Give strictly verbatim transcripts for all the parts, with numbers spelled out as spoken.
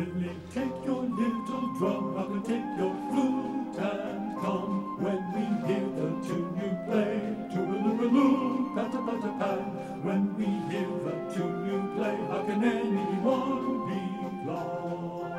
Lily, take your little drum, rock and take your flute and come. When we hear the tune you play, tooraloo, pat-a-pat-a-pat. When we hear the tune you play, how can anyone be glad?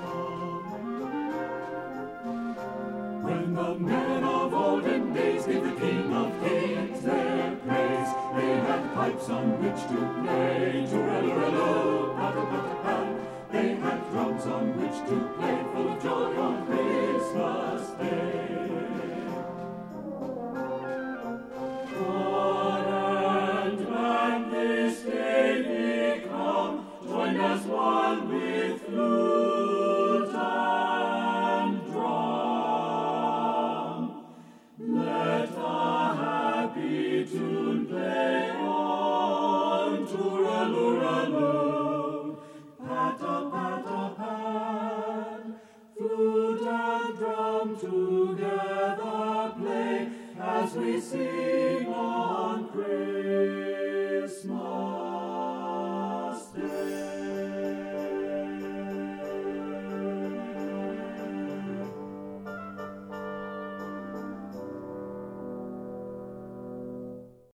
When the men of olden days gave the King of Kings their praise, they had pipes on which to play, tooraloo, pat-a-pat-a-pat. They had drums on which to play, full of joy on Christmas Day. God and man this day be come, join as one with flute and drum. Let a happy tune play on, tooraloo, pat-a-pat-a-pat. Flute and drum together play as we sing on Christmas.